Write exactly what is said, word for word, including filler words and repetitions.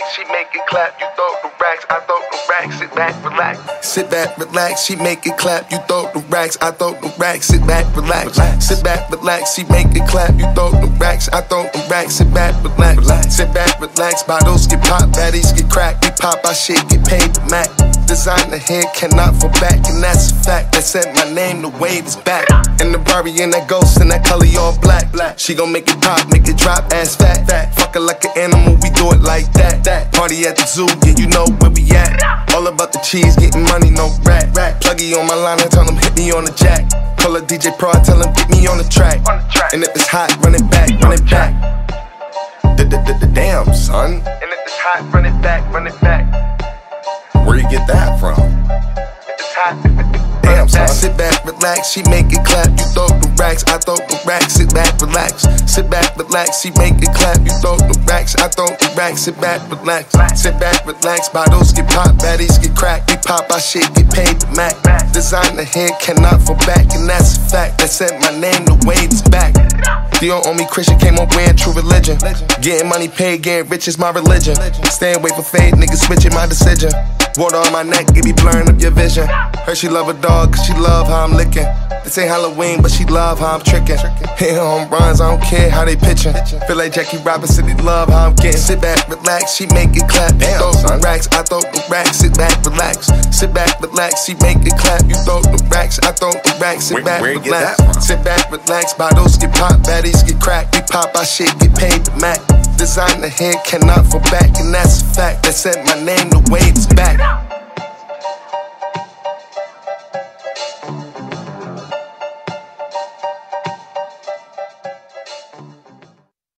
relax, she make it clap. You throw the racks, I throw the racks. Sit back, relax. Sit back, relax, she make it clap. You throw the racks, I throw the racks. Sit back, relax. Sit back, relax, she make it clap. You throw the racks, I throw the racks. Sit back, relax. Sit back, relax. Bottles get popped, baddies get cracked. We pop our shit, get paid to Mac. Designer head cannot fall back, and that's a fact. They said my name, the wave is back. And the Barbie and that ghost and that color all black. She gon' make it pop, make it drop, ass fat. Fuck her like an animal, we do it like that. Party at the zoo, yeah, you know where we at. All about the cheese, getting money, no rat. Pluggy on my line and tell him hit me on the jack. Call a D J Pro, I tell him get me on the track. And if it's hot, run it back, run it back. Damn, son. And if it's hot, run it back, run it back. Where you get that from? It's hot. Damn, son. Sit back, relax, she make it clap. You throw the racks, I throw the racks. Sit back, relax. Sit back, relax, she make it clap. You throw the racks, I throw the racks. Sit back, relax. Sit back, relax. Bottles get popped, baddies get cracked. We pop our shit, get paid to Mac. Designer head cannot fall back, and that's a fact. They said my name, the wave is back. Dio on me, Christian came up wearing true religion. Getting money paid, getting rich is my religion. Stay away from fade, niggas switching my decision. Water on my neck, it be blurring up your vision. Heard she love a dog, cause she love how I'm licking. This ain't Halloween, but she love how I'm tricking. Hit home runs, I don't care how they pitching. Feel like Jackie Robinson, they love how I'm getting. Sit back, relax, she make it clap. You throw the racks, I throw the racks. Sit back, relax. Sit back, relax, she make it clap. You throw the racks, I throw the racks. Sit back, relax. Sit back, relax. Bottles get popped, baddies get cracked. We pop our shit, get paid to Mac. Designer head cannot fall back, and that's a fact. They said my name, the wave is back.